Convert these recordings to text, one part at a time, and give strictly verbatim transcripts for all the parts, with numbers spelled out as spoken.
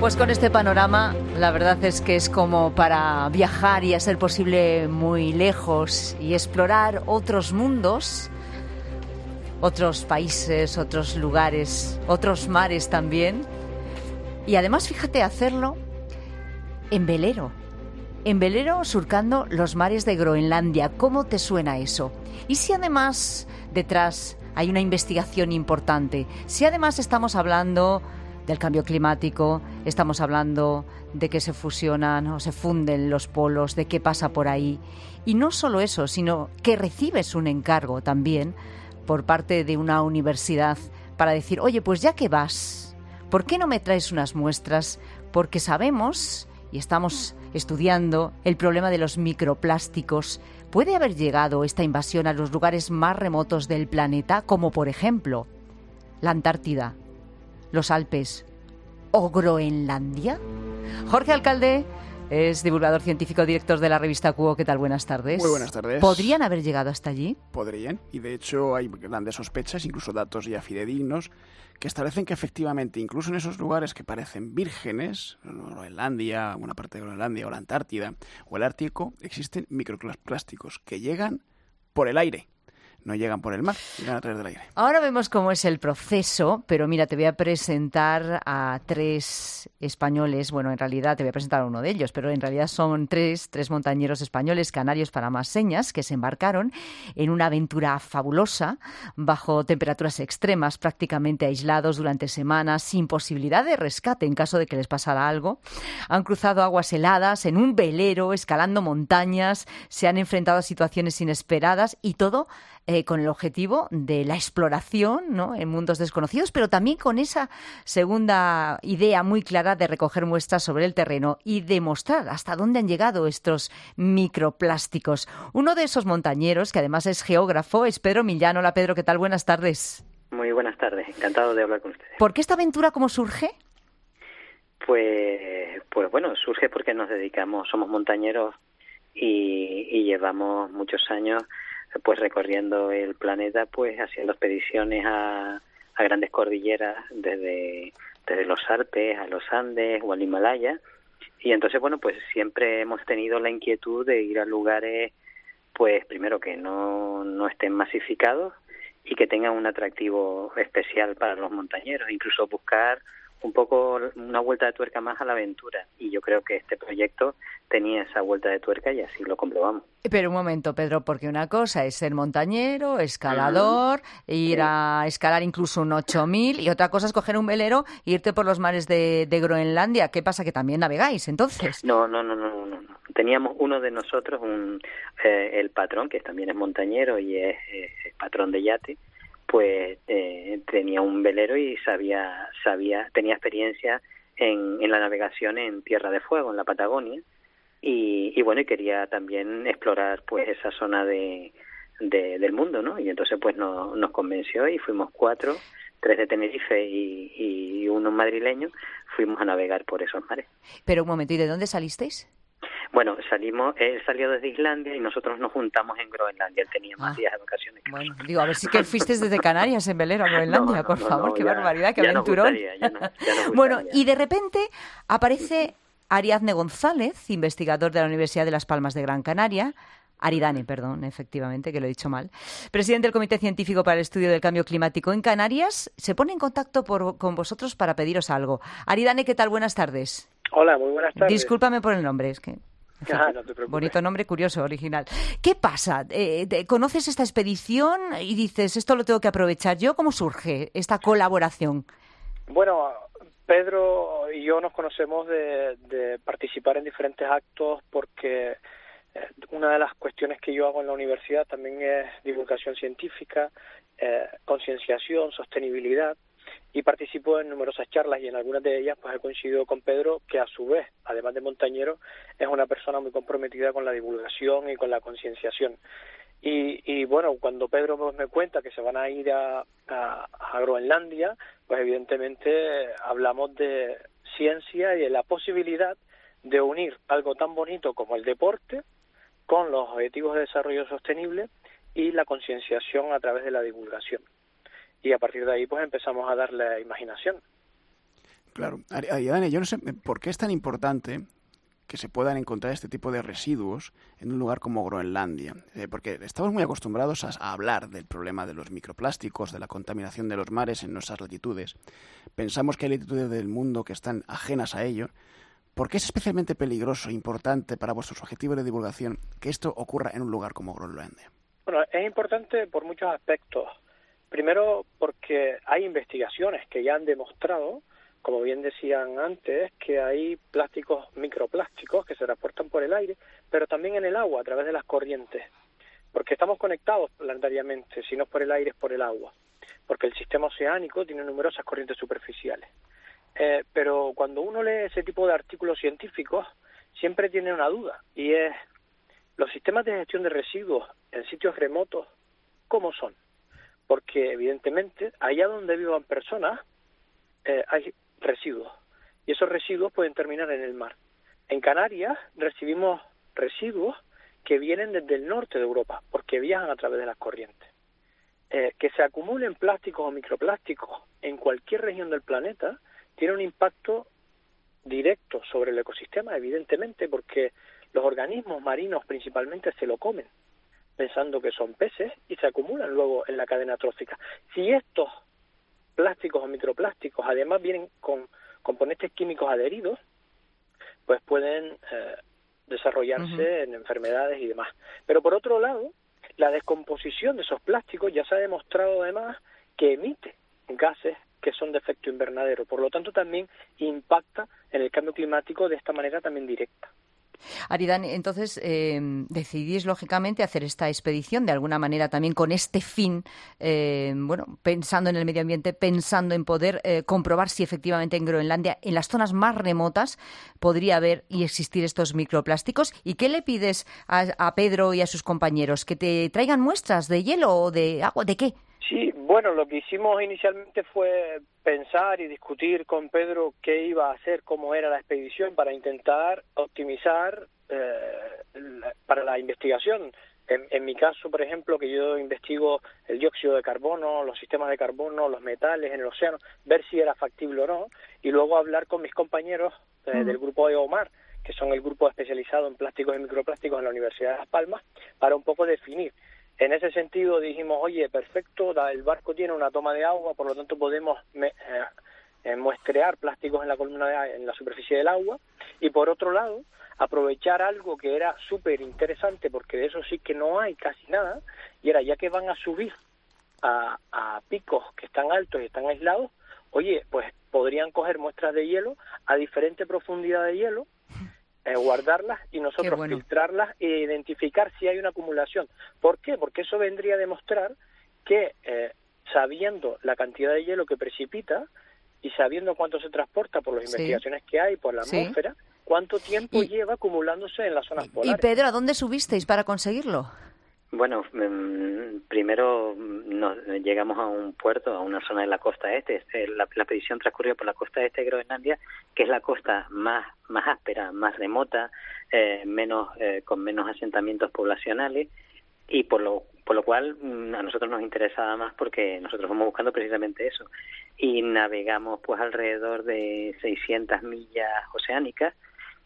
Pues con este panorama, la verdad es que es como para viajar y a ser posible muy lejos y explorar otros mundos, otros países, otros lugares, otros mares también. Y además, fíjate, hacerlo en velero. En velero surcando los mares de Groenlandia. ¿Cómo te suena eso? Y si además detrás hay una investigación importante, si además estamos hablando del cambio climático, estamos hablando de que se fusionan o se funden los polos, de qué pasa por ahí. Y no solo eso, sino que recibes un encargo también por parte de una universidad para decir, oye, pues ya que vas, ¿por qué no me traes unas muestras? Porque sabemos y estamos estudiando el problema de los microplásticos. ¿Puede haber llegado esta invasión a los lugares más remotos del planeta, como por ejemplo la Antártida, los Alpes o Groenlandia? Jorge Alcalde es divulgador científico, director de la revista Cuo. ¿Qué tal? Buenas tardes. Muy buenas tardes. ¿Podrían haber llegado hasta allí? Podrían, y de hecho hay grandes sospechas, incluso datos ya fidedignos, que establecen que efectivamente, incluso en esos lugares que parecen vírgenes, Groenlandia, una parte de Groenlandia o la Antártida o el Ártico, existen microplásticos que llegan por el aire. No llegan por el mar, llegan a través del aire. Ahora vemos cómo es el proceso, pero mira, te voy a presentar a tres españoles. Bueno, en realidad te voy a presentar a uno de ellos, pero en realidad son tres, tres montañeros españoles, canarios para más señas, que se embarcaron en una aventura fabulosa, bajo temperaturas extremas, prácticamente aislados durante semanas, sin posibilidad de rescate en caso de que les pasara algo. Han cruzado aguas heladas en un velero, escalando montañas, se han enfrentado a situaciones inesperadas y todo Eh, con el objetivo de la exploración, ¿no?, en mundos desconocidos, pero también con esa segunda idea muy clara de recoger muestras sobre el terreno y demostrar hasta dónde han llegado estos microplásticos. Uno de esos montañeros, que además es geógrafo, es Pedro Millán. Hola, Pedro, ¿qué tal? Buenas tardes. Muy buenas tardes, encantado de hablar con ustedes. ¿Por qué esta aventura, cómo surge? Pues, pues bueno, surge porque nos dedicamos, somos montañeros y, y llevamos muchos años pues recorriendo el planeta, pues haciendo expediciones a, a grandes cordilleras, desde, desde los Alpes a los Andes o al Himalaya, y entonces bueno, pues siempre hemos tenido la inquietud de ir a lugares, pues primero que no, no estén masificados y que tengan un atractivo especial para los montañeros, incluso buscar un poco una vuelta de tuerca más a la aventura, y yo creo que este proyecto tenía esa vuelta de tuerca y así lo comprobamos. Pero un momento, Pedro, porque una cosa es ser montañero, escalador, uh-huh. ir sí. a escalar incluso un ocho mil, y otra cosa es coger un velero e irte por los mares de, de Groenlandia. ¿Qué pasa, que también navegáis entonces? No, no, no, no, no. no. Teníamos uno de nosotros, un eh, el patrón, que también es montañero y es, es patrón de yate, pues eh, tenía un velero y sabía, sabía, tenía experiencia en, en la navegación en Tierra de Fuego, en la Patagonia, y, y bueno, y quería también explorar pues esa zona de, de del mundo, ¿no? Y entonces pues no, nos convenció y fuimos cuatro, tres de Tenerife y, y uno madrileño, fuimos a navegar por esos mares. Pero un momento, ¿y de dónde salisteis? Bueno, salimos, él salió desde Islandia y nosotros nos juntamos en Groenlandia. Él tenía más ah, días de vacaciones que bueno, nosotros. Digo, a ver si que fuisteis desde Canarias en velero a Groenlandia, no, no, por no, favor, no, qué ya, barbaridad, qué ya aventurón. Nos gustaría, ya no, ya nos bueno, y de repente aparece Ariadne González, investigador de la Universidad de Las Palmas de Gran Canaria, Aridane, perdón, efectivamente, que lo he dicho mal, presidente del Comité Científico para el Estudio del Cambio Climático en Canarias, se pone en contacto por, con vosotros para pediros algo. Aridane, ¿qué tal? Buenas tardes. Hola, muy buenas tardes. Discúlpame por el nombre, es que... Ah, no te preocupes. Bonito nombre, curioso, original. ¿Qué pasa? Eh, ¿Conoces esta expedición y dices, esto lo tengo que aprovechar yo? ¿Cómo surge esta colaboración? Bueno, Pedro y yo nos conocemos de, de participar en diferentes actos porque eh, una de las cuestiones que yo hago en la universidad también es divulgación científica, eh, concienciación, sostenibilidad. Y participo en numerosas charlas y en algunas de ellas pues he coincidido con Pedro, que a su vez, además de montañero, es una persona muy comprometida con la divulgación y con la concienciación. Y, y bueno, cuando Pedro pues, me cuenta que se van a ir a, a, a Groenlandia, pues evidentemente hablamos de ciencia y de la posibilidad de unir algo tan bonito como el deporte con los objetivos de desarrollo sostenible y la concienciación a través de la divulgación. Y a partir de ahí pues empezamos a darle imaginación. Claro. Aridane, yo no sé por qué es tan importante que se puedan encontrar este tipo de residuos en un lugar como Groenlandia. Eh, porque estamos muy acostumbrados a, a hablar del problema de los microplásticos, de la contaminación de los mares en nuestras latitudes. Pensamos que hay latitudes del mundo que están ajenas a ello. ¿Por qué es especialmente peligroso e importante para vuestros objetivos de divulgación que esto ocurra en un lugar como Groenlandia? Bueno, es importante por muchos aspectos. Primero, porque hay investigaciones que ya han demostrado, como bien decían antes, que hay plásticos, microplásticos que se transportan por el aire, pero también en el agua, a través de las corrientes. Porque estamos conectados planetariamente, si no es por el aire, es por el agua. Porque el sistema oceánico tiene numerosas corrientes superficiales. Eh, pero cuando uno lee ese tipo de artículos científicos, siempre tiene una duda, y es, ¿los sistemas de gestión de residuos en sitios remotos, cómo son? Porque, evidentemente, allá donde vivan personas, eh, hay residuos, y esos residuos pueden terminar en el mar. En Canarias recibimos residuos que vienen desde el norte de Europa, porque viajan a través de las corrientes. Eh, que se acumulen plásticos o microplásticos en cualquier región del planeta tiene un impacto directo sobre el ecosistema, evidentemente, porque los organismos marinos principalmente se lo comen, pensando que son peces, y se acumulan luego en la cadena trófica. Si estos plásticos o microplásticos además vienen con componentes químicos adheridos, pues pueden eh, desarrollarse uh-huh. en enfermedades y demás. Pero por otro lado, la descomposición de esos plásticos ya se ha demostrado además que emite gases que son de efecto invernadero, por lo tanto también impacta en el cambio climático de esta manera también directa. Aridane, entonces eh, decidís lógicamente hacer esta expedición de alguna manera también con este fin, eh, bueno, pensando en el medio ambiente, pensando en poder eh, comprobar si efectivamente en Groenlandia, en las zonas más remotas, podría haber y existir estos microplásticos. ¿Y qué le pides a, a Pedro y a sus compañeros? ¿Que te traigan muestras de hielo o de agua? ¿De qué? Sí, bueno, lo que hicimos inicialmente fue pensar y discutir con Pedro qué iba a hacer, cómo era la expedición, para intentar optimizar eh, la, para la investigación. En, en mi caso, por ejemplo, que yo investigo el dióxido de carbono, los sistemas de carbono, los metales en el océano, ver si era factible o no, y luego hablar con mis compañeros eh, mm. del grupo EOMAR, que son el grupo especializado en plásticos y microplásticos en la Universidad de Las Palmas, para un poco definir. En ese sentido dijimos, oye, perfecto, el barco tiene una toma de agua, por lo tanto podemos me, eh, muestrear plásticos en la columna de, en la superficie del agua, y por otro lado, aprovechar algo que era súper interesante, porque de eso sí que no hay casi nada, y era, ya que van a subir a, a picos que están altos y están aislados, oye, pues podrían coger muestras de hielo a diferente profundidad de hielo, Eh, guardarlas y nosotros bueno. filtrarlas e identificar si hay una acumulación. ¿Por qué? Porque eso vendría a demostrar que eh, sabiendo la cantidad de hielo que precipita y sabiendo cuánto se transporta por las sí. investigaciones que hay, por la sí. atmósfera, cuánto tiempo y, lleva acumulándose en las zonas polares. Y Pedro, ¿a dónde subisteis para conseguirlo? Bueno, primero nos llegamos a un puerto, a una zona de la costa este. La, la expedición transcurrió por la costa este de Groenlandia, que es la costa más más áspera, más remota, eh, menos eh, con menos asentamientos poblacionales, y por lo por lo cual a nosotros nos interesaba más porque nosotros vamos buscando precisamente eso. Y navegamos pues alrededor de seiscientas millas oceánicas.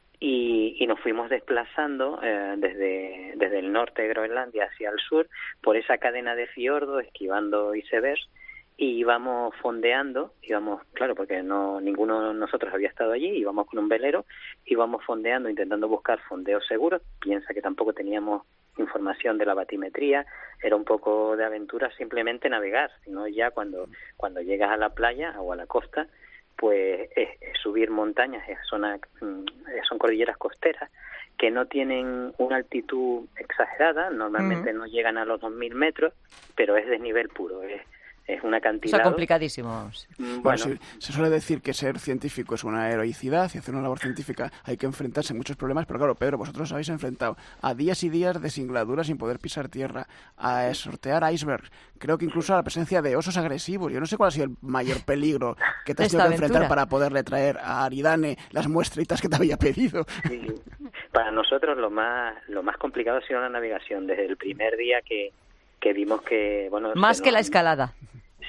Y, y nos fuimos desplazando eh, desde desde el norte de Groenlandia hacia el sur por esa cadena de fiordos, esquivando icebergs, y íbamos fondeando, íbamos, claro, porque no ninguno de nosotros había estado allí, íbamos con un velero, íbamos fondeando, intentando buscar fondeos seguros. Piensa que tampoco teníamos información de la batimetría, era un poco de aventura simplemente navegar, sino ya cuando cuando llegas a la playa o a la costa, pues es, es subir montañas, es zona, son cordilleras costeras que no tienen una altitud exagerada, normalmente uh-huh. no llegan a los dos mil metros, pero es desnivel puro, es, es un acantilado. O sea, complicadísimo. Bueno, bueno se, se suele decir que ser científico es una heroicidad, y hacer una labor científica hay que enfrentarse a muchos problemas, pero claro, Pedro, vosotros habéis enfrentado a días y días de singladura sin poder pisar tierra, a sortear icebergs, creo que incluso a la presencia de osos agresivos. Yo no sé cuál ha sido el mayor peligro que te has tenido que enfrentar para poderle traer a Aridane las muestritas que te había pedido. Sí. Para nosotros lo más lo más complicado ha sido la navegación, desde el primer día que, que vimos que... bueno Más que nos, la escalada.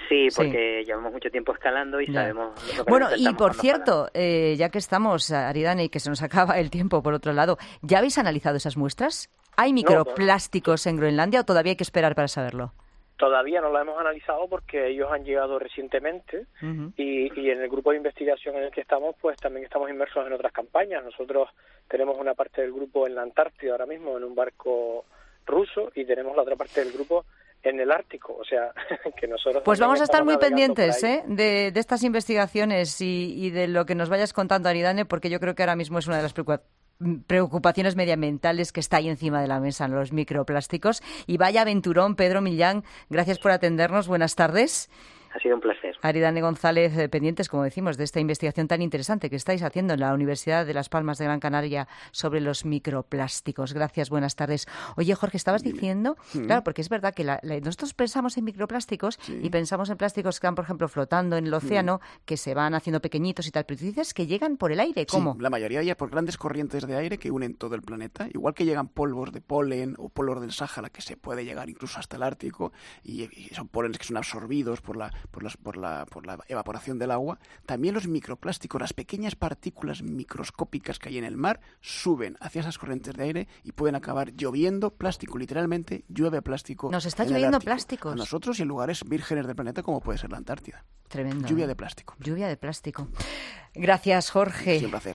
Sí, porque sí. llevamos mucho tiempo escalando y ya. sabemos... Lo que bueno, y por cierto, eh, ya que estamos, Aridane, y que se nos acaba el tiempo, por otro lado, ¿ya habéis analizado esas muestras? ¿Hay microplásticos no, en Groenlandia o todavía hay que esperar para saberlo? Todavía no lo hemos analizado porque ellos han llegado recientemente uh-huh. y, y en el grupo de investigación en el que estamos, pues también estamos inmersos en otras campañas. Nosotros tenemos una parte del grupo en la Antártida ahora mismo, en un barco ruso, y tenemos la otra parte del grupo en el Ártico, o sea, que nosotros... Pues vamos a estar muy pendientes ¿eh? de, de estas investigaciones y, y de lo que nos vayas contando, Aridane, porque yo creo que ahora mismo es una de las preocupaciones preocupaciones medioambientales que está ahí encima de la mesa, los microplásticos. Y vaya aventurón, Pedro Millán, gracias por atendernos, buenas tardes. Ha sido un placer. Aridane González, eh, pendientes, como decimos, de esta investigación tan interesante que estáis haciendo en la Universidad de Las Palmas de Gran Canaria sobre los microplásticos. Gracias, buenas tardes. Oye, Jorge, estabas diciendo, mm. claro, porque es verdad que la, la, nosotros pensamos en microplásticos sí. y pensamos en plásticos que van, por ejemplo, flotando en el océano, mm. que se van haciendo pequeñitos y tal, pero tú dices que llegan por el aire, ¿cómo? Sí, la mayoría ya por grandes corrientes de aire que unen todo el planeta, igual que llegan polvos de polen o polvos del Sáhara, que se puede llegar incluso hasta el Ártico, y, y son polenes que son absorbidos por la, por las, por la por la evaporación del agua, también los microplásticos, las pequeñas partículas microscópicas que hay en el mar, suben hacia esas corrientes de aire y pueden acabar lloviendo plástico, literalmente llueve plástico. Nos está lloviendo Ártico, plásticos. A nosotros y en lugares vírgenes del planeta como puede ser la Antártida. Tremendo. Lluvia ¿eh? de plástico. Lluvia de plástico. Gracias, Jorge. Sí, un placer.